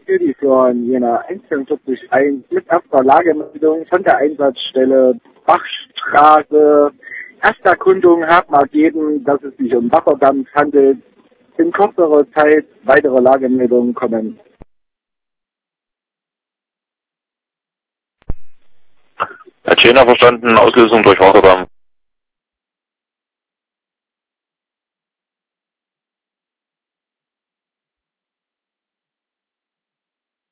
Spedition jener 141 mit erster Lagemeldung von der Einsatzstelle Bachstraße. Erste Erkundung haben ergeben, dass es sich um Wasserdampf handelt. In kürzerer Zeit weitere Lagemeldungen kommen. Herr Tschäner, verstanden, Auslösung durch Wasserdampf.